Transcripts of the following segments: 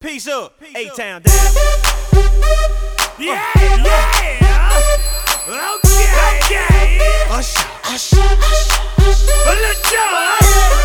Peace up, A-Town down. Yeah. Okay. Usher. Let's go.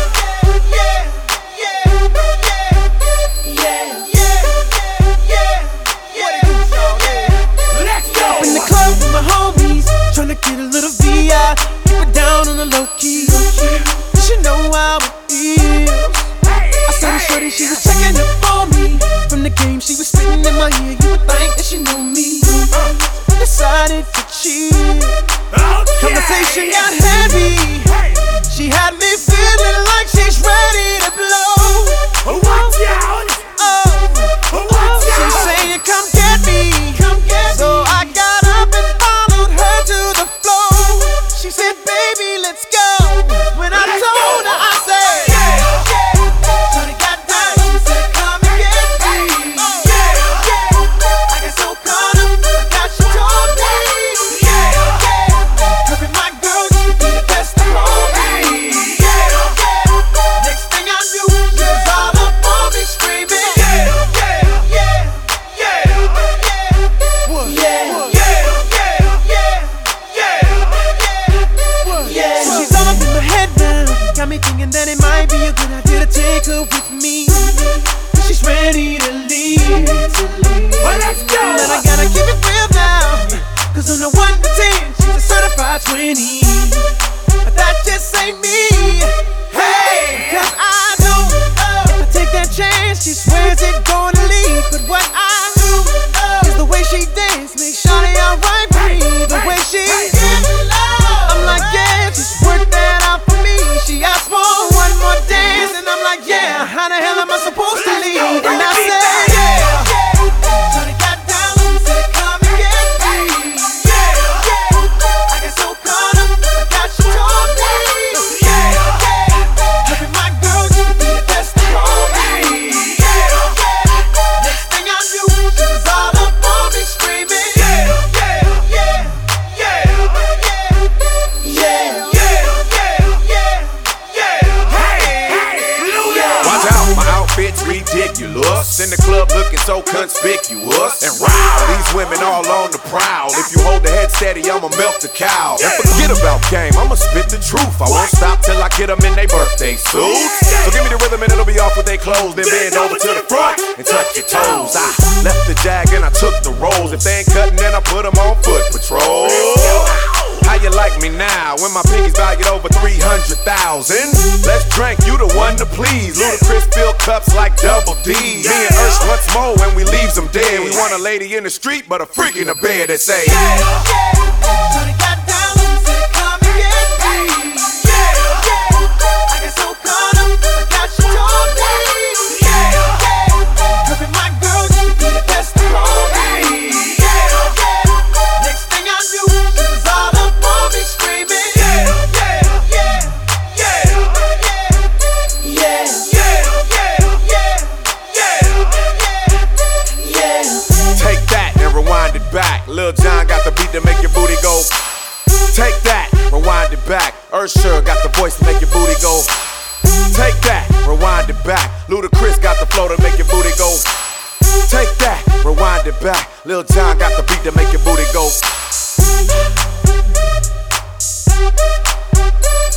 Up in the club with my homies, tryna get a little VI. Keep it down on the low key. You should know how it feels. I saw the shorty, she was checking up on me. From the game, she was spitting in my ear. You would think that she knew me. I decided to cheat. Conversation got heavy. She had me feeling like she's ready to blow. Watch out. She's saying, come get me. So I got up and followed her to the floor. She said, baby, let's go. When I told her, I said, shorty got down, she said, come and get me. I got so caught up, forgot she told me. Her and my girl used to be the best of all me. Next thing I knew, she was all up on me screaming. Got me thinking that it might be a good idea to take her with me. She's ready to leave. Well, let's go. But I gotta keep it real now, cause on the 1 to 10, she's a certified 20. But that just ain't me. Hey, cause I know if I take that chance, she swears it's gonna leave. But what I do is the way she dance makes shawty alright with me. The way she I'm like, yeah, just work that out for me. She asked for one more dance, and I'm like, yeah, how the hell am I supposed to leave? And I said, shorty got down, she said, come and get me. I got so caught up, forgot she told me. Her and my girl used to be the best of all me. Next thing I knew, she was all up on me screaming. Outfits ridiculous, in the club looking so conspicuous. And wow, these women all on the prowl. If you hold the head steady, I'ma milk the cow. And forget about game, I'ma spit the truth. I won't stop till I get them in their birthday suits. So give me the rhythm and it'll be off with their clothes. Then bend over to the front and touch your toes. I left the jag and I took the rolls. If they ain't cutting, then I put them on foot patrol. How you like me now when my pinky's valued over 300,000? Let's drink, you the one to please. Ludacris fill cups like Double D. Me and Ursh once more when we leaves them dead. We want a lady in the street but a freak in the bed that say, shorty got down, she said, come and get me. I got so caught up, forgot she told me. Her and my girl used to be the best of all me. Next thing I knew, she was all up on me screaming. take that and rewind it back. Lil Jon got the beat to make your booty go. Take that, rewind it back. Usher got the voice to make your booty go. Take that, rewind it back. Ludacris got the flow to make your booty go. Take that, rewind it back. Lil Jon got the beat to make your booty go.